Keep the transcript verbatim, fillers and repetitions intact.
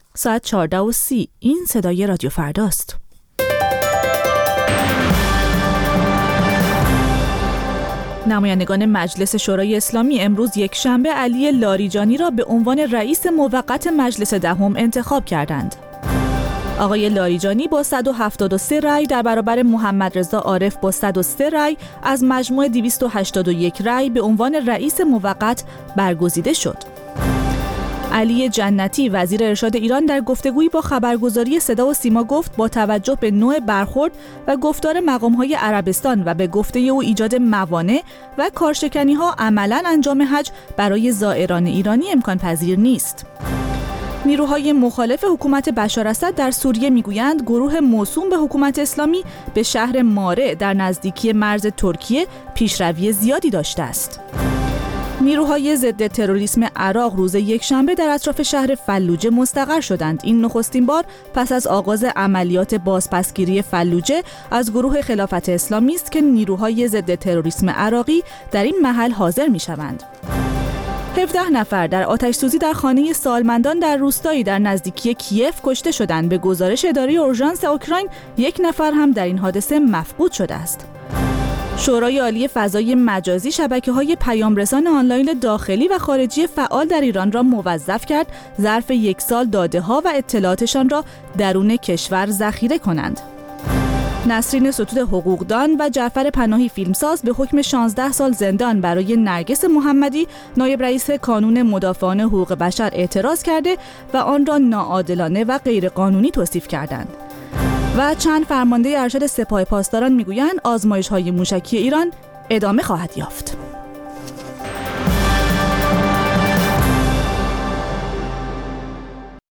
ساعت چهارده و سی. این صدای رادیو فرداست. نمایندگان مجلس شورای اسلامی امروز یک شنبه علی لاریجانی را به عنوان رئیس موقت مجلس دهم انتخاب کردند. آقای لاریجانی با صد و هفتاد و سه رای در برابر محمد رضا عارف با صد و سه رای از مجموع دویست و هشتاد و یک رای به عنوان رئیس موقت برگزیده شد. علی جنتی وزیر ارشاد ایران در گفتگویی با خبرگزاری صدا و سیما گفت با توجه به نوع برخورد و گفتار مقام‌های عربستان و به گفته او ایجاد موانع و کارشکنی‌ها عملاً انجام حج برای زائران ایرانی امکان پذیر نیست. نیروهای مخالف حکومت بشار اسد در سوریه میگویند گروه موسوم به حکومت اسلامی به شهر ماره در نزدیکی مرز ترکیه پیشروی زیادی داشته است. نیروهای ضد تروریسم عراق روز یکشنبه در اطراف شهر فلوجه مستقر شدند. این نخستین بار پس از آغاز عملیات بازپسگیری فلوجه از گروه خلافت اسلامی است که نیروهای ضد تروریسم عراقی در این محل حاضر می‌شوند. هفده نفر در آتش‌سوزی در خانه سالمندان در روستایی در نزدیکی کیف کشته شدند. به گزارش اداره اورژانس اوکراین یک نفر هم در این حادثه مفقود شده است. شورای عالی فضای مجازی شبکه‌های پیامرسان آنلاین داخلی و خارجی فعال در ایران را موظف کرد ظرف یک سال داده‌ها و اطلاعاتشان را درون کشور ذخیره کنند. نسرین ستود حقوقدان و جعفر پناهی فیلمساز به حکم شانزده سال زندان برای نرگس محمدی نایب رئیس کانون مدافعان حقوق بشر اعتراض کرده و آن را ناعادلانه و غیرقانونی توصیف کردند. و چند فرمانده ارشد سپاه پاسداران میگویند آزمایش‌های موشکی ایران ادامه خواهد یافت.